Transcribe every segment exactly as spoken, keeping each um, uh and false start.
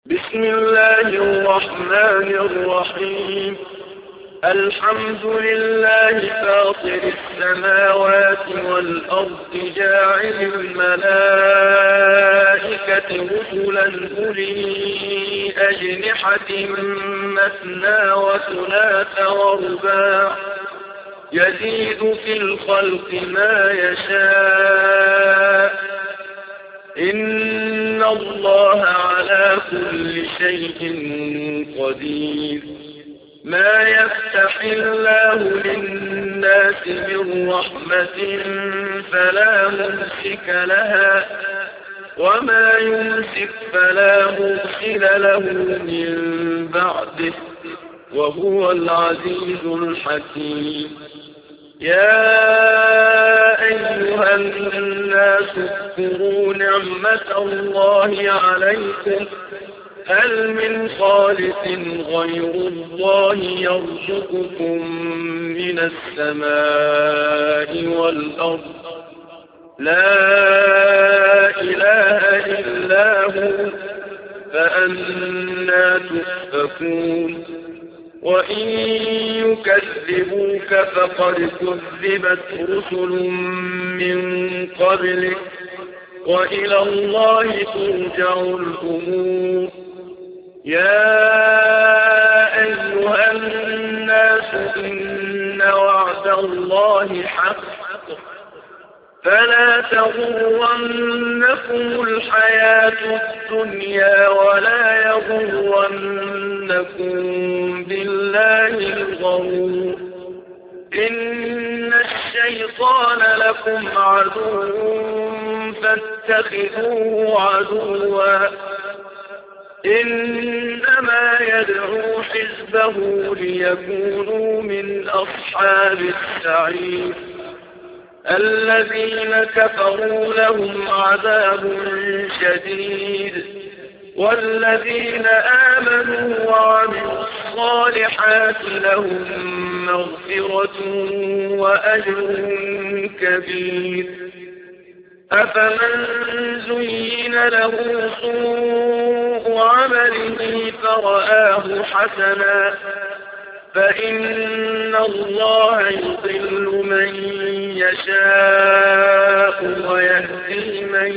بسم الله الرحمن الرحيم. الحمد لله فاطر السماوات والأرض جاعل الملائكة رسلا أولي أجنحة مثنى وثلاث ورباع يزيد في الخلق ما يشاء إن الله على كل شيء قدير. ما يفتح الله للناس من رحمة فلا ممسك لها وما يمسك فلا مرسل له من بعده وهو العزيز الحكيم. يا أيها الناس اذكروا نعمة الله عليكم هل من خالق غير الله يرزقكم من السماء والأرض لا إله إلا هو فأنى تؤفكون. وإن يكذبوك فقد كذبت رسل من قبلك وإلى الله ترجع الأمور. يا أيها الناس إن وعد الله حق فلا تغرنكم الحياة الدنيا ولا يغرنكم بالله الغرور. إن الشيطان لكم عدو فاتخذوه عدوا إنما يدعو حزبه ليكونوا من أصحاب السعير. الذين كفروا لهم عذاب شديد والذين آمنوا وعملوا الصالحات لهم مغفرة وأجر كبير. أفمن زين له سوء عمله فرآه حسنا فإن الله يضل من يشاء ويهدي من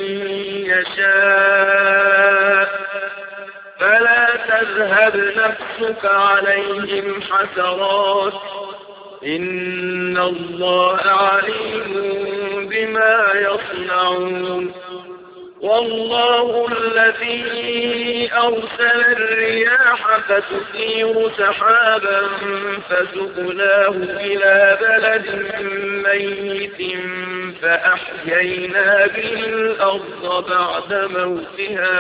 يشاء فلا تذهب نفسك عليهم حسرات إن الله عليم بما يصنعون. والله الذي أرسل الرياح فتثير سحابا فسقناه إلى بلد ميت فأحيينا به الأرض بعد موتها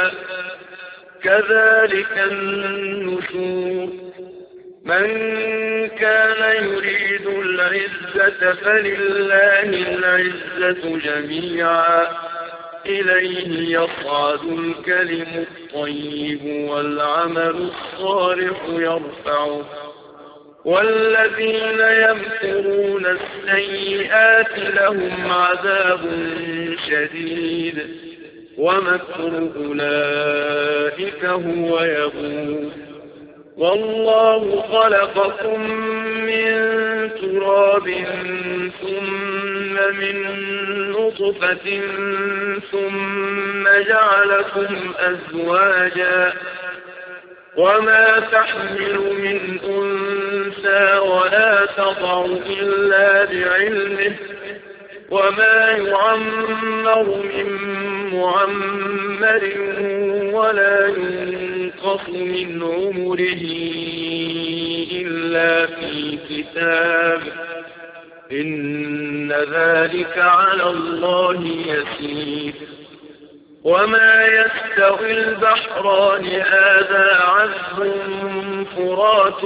كذلك النشور. من كان يريد العزة فلله العزة جميعا إليه يصعد الكلم الطيب والعمل الصالح يرفعه والذين يمكرون السيئات لهم عذاب شديد ومكر أولئك هو يبور. والله خلقكم من تراب ثم من نطفة ثم جعلكم أزواجا وما تحمل من أنثى ولا تضع إلا بعلمه وما يعمر من معمر ولا ينقص من عمره إلا في كتاب إن ذلك على الله يسير. وما يستوي البحران هذا عذب فرات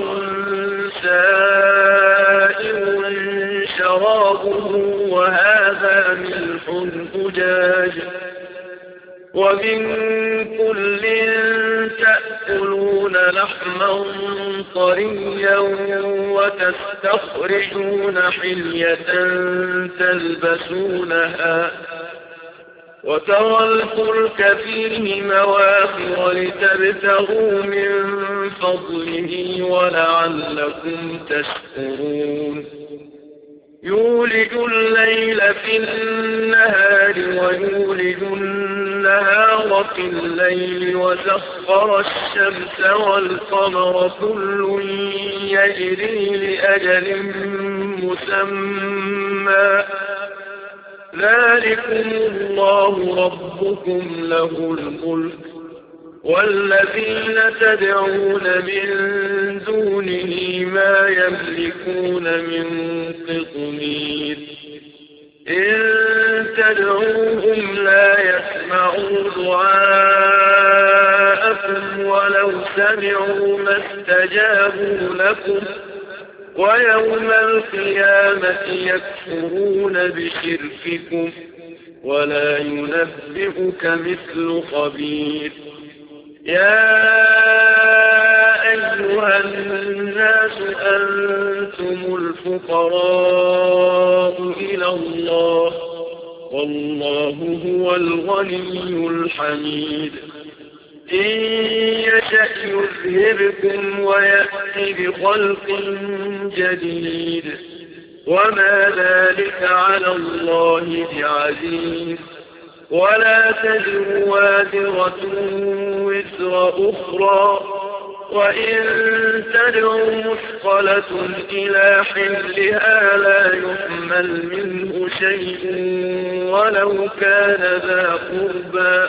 سائر شرابه وهذا ملح أجاج ومن كل تأكلون لحما طريا وتستخرجون حلية تلبسونها وترى الفلك فيه مواخر لتبتغوا من فضله ولعلكم تشكرون يولج الليل في النهار ويولج النهار في الليل وسخر الشمس والقمر كل يجري لأجل مسمى ذلكم الله ربكم له الملك والذين تدعون من دونه ما يملكون من قطمير إن تدعوهم لا يسمعوا دعاءكم ولو سمعوا ما استجابوا لكم ويوم القيامة يكفرون بشرككم ولا ينبئك مثل خبير يا أيها الناس أنتم الفقراء إلى الله والله هو الغني الحميد إن يشأ يذهبكم ويأتي بخلق جديد وما ذلك على الله بعزيز ولا تزر وازرة وزر أخرى وإن تدع مثقلة إلى حملها لا يحمل منه شيء ولو كان ذا قربى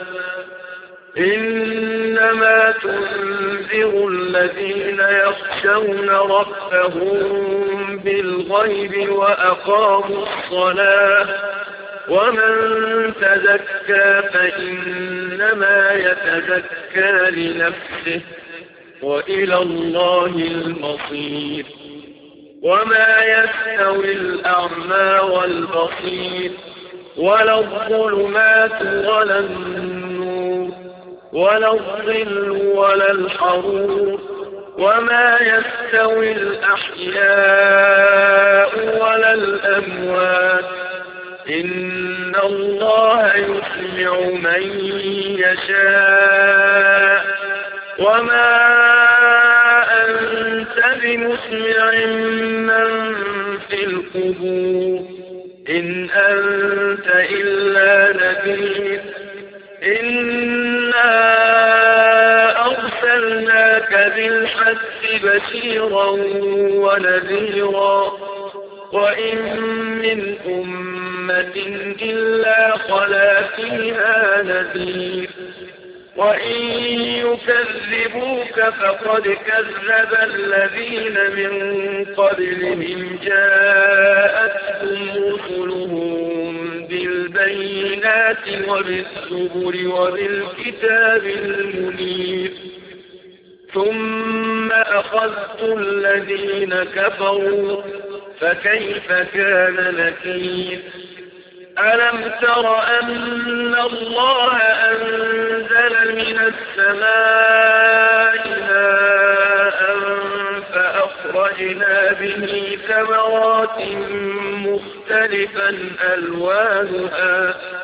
إنما تنذر الذين يخشون ربهم بالغيب وأقاموا الصلاة ومن تزكى فإنما يتزكى لنفسه وإلى الله المصير وما يستوي الأعمى والبصير ولا الظلمات ولا النور ولا الظل ولا الحرور وما يستوي الأحياء ولا الأموات إن الله يسمع من يشاء وما أنت بمسمع من في القبور إن أنت إلا نذير إنا أرسلناك بالحق بشيرا ونذيرا وإن من أمة إلا خلا فيها نذير وإن يكذبوك فقد كذب الذين من قبلهم جاءتهم رسلهم بالبينات وبالزبر وبالكتاب المنير ثم أخذت الذين كفروا فكيف كان نكير ألم تر أن الله أنزل من السماء ماء فأخرجنا به ثمرات مختلفا ألوانها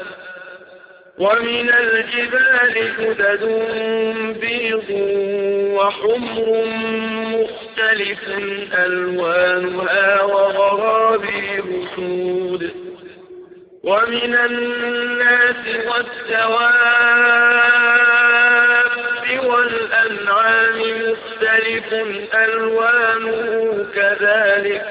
ومن الجبال جدد بيض وحمر مختلف ألوانها وغرابيب سود ومن الناس والدواب والأنعام مختلف ألوانه كذلك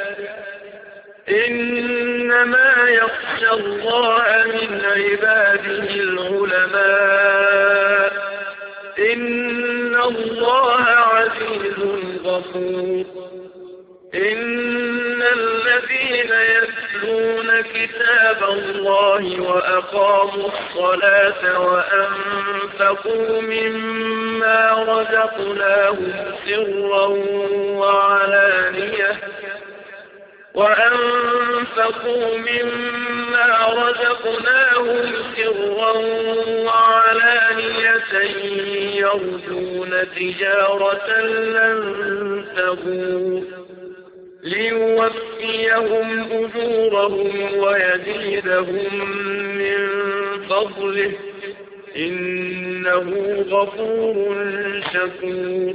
إنما يخشى الله من عباده العلماء إن الله عزيز غفور إن الذين يتلون كتاب الله وأقاموا الصلاة وأنفقوا مما رزقناهم سرا وعلانية وأنفقوا مما رزقناهم سرا وعلانية يرجون تجارة لن تبور ليوفيهم أجورهم ويزيدهم من فضله إنه غفور شكور.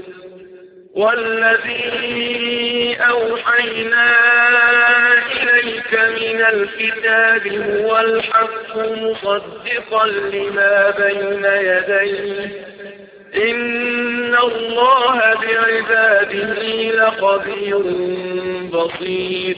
والذي أوحينا إليك من الكتاب هو الحق مصدقا لما بين يديه إن الله بعباده لخبير بصير.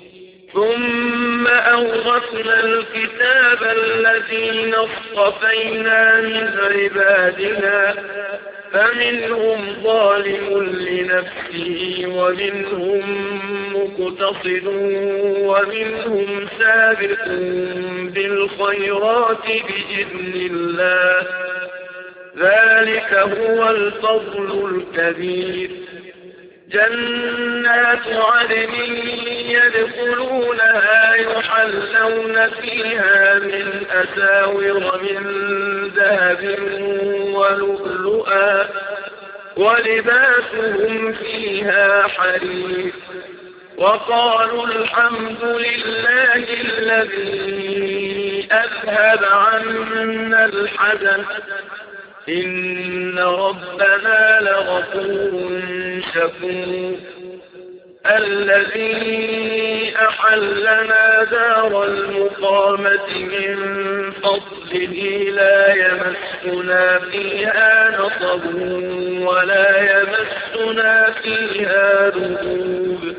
ثم أورثنا الكتاب الذين اصطفينا من عبادنا فمنهم ظالم لنفسه ومنهم مقتصد ومنهم سابق بالخيرات بإذن الله ذلك هو الفضل الكبير. جنات عدن يدخلونها يحلون فيها من أساور من ذهب ولؤلؤا ولباسهم فيها حرير. وقالوا الحمد لله الذي أذهب عنا الحزن إن ربنا لغفور شكور. الذي أحلنا دار المقامة من فضله لا يمسنا فيها نصب ولا يمسنا فيها لغوب.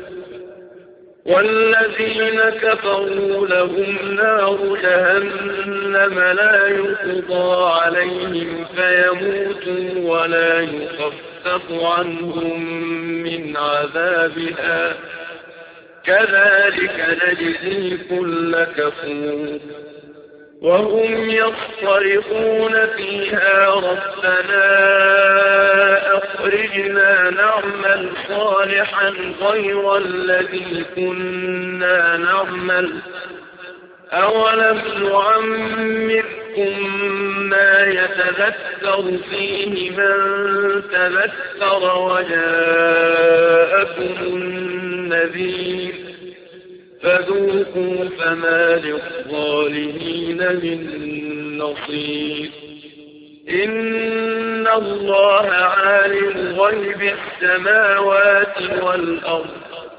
والذين كفروا لهم نار جهنم لا يقضى عليهم فيموتوا ولا يخفف عنهم من عذابها كذلك نجزي كل كفور. وهم يصطرخون فيها ربنا أخرجنا نعمل صالحا غير الذي كنا نعمل أولم نعمركم ما يتذكر فيه من تذكر وجاءكم النذير فذوقوا فما للظالمين من نصير. إن الله عالم غيب السماوات والأرض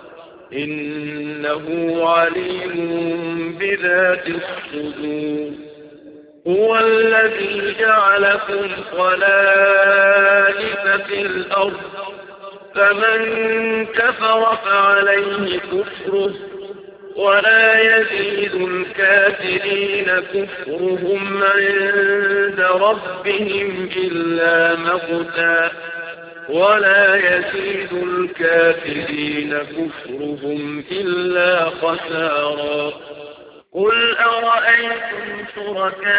إنه عليم بذات الصدور. هو الذي جعلكم خلائف في الأرض فمن كفر فعليه كفره ولا يزيد الكافرين كفرهم عند ربهم إلا مقتا ولا يزيد الكافرين كفرهم إلا خسارا. قل أرأيتم شركاءكم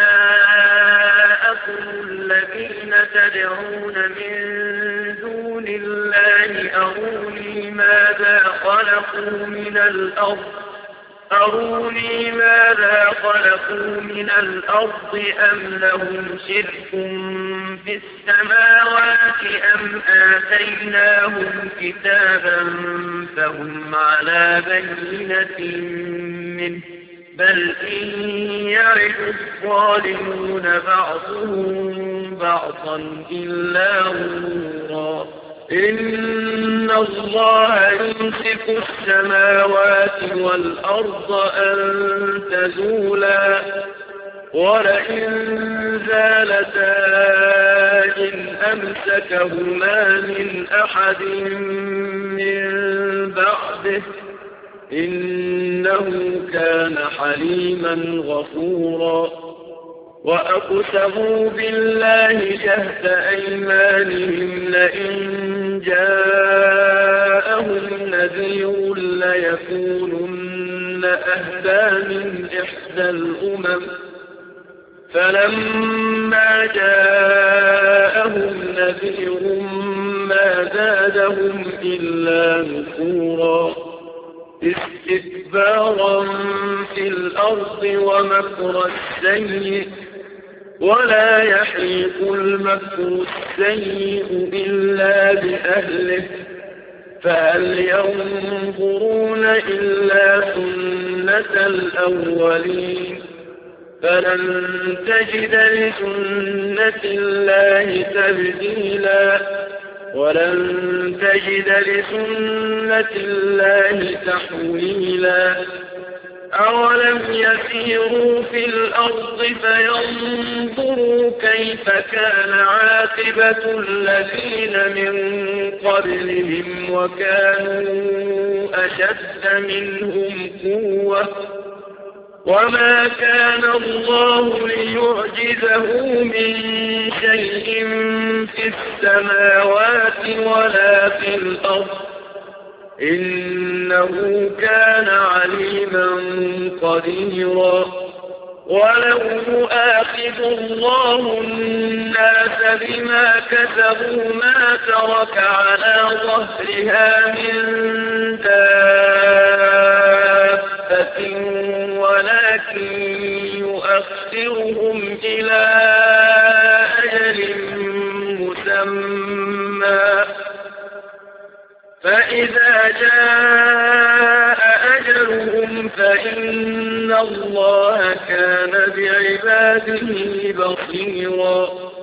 الذين تدعون من دون الله أروني ماذا خلقوا من الأرض أروني ماذا خلقوا من الأرض أم لهم شرك في السماوات أم آتيناهم كتابا فهم على بينة منه بل إن يعد الظالمون بعضهم بعضا إلا غرورا. إن الله يمسك السماوات والأرض أن تزولا ولئن زالتا إن أمسكهما من أحد من بعده إنه كان حليما غفورا. وأقسموا بالله جهد أيمانهم لئن جاءهم نذير ليكونن أهدى من إحدى الأمم فلما جاءهم نذير ما زادهم إلا نفورا استكبارا في الأرض ومكر السيء ولا يحيق المكر السيء إلا بأهله فهل ينظرون إلا سنة الأولين فلن تجد لسنة الله تبديلا ولن تجد لسنة الله تحويلا أولم يسيروا في الأرض فينظروا كيف كان عاقبة الذين من قبلهم وكانوا أشد منهم قوة وما كان الله ليعجزه من شيء في السماوات ولا في الأرض إنه كان عليما قديرا ولو يؤاخذ الله الناس بما كسبوا ما ترك على ظهرها من دابة ولكن يؤخرهم إلى أجل مسمى فإذا جاء أجلهم فإن الله كان بعباده بصيرا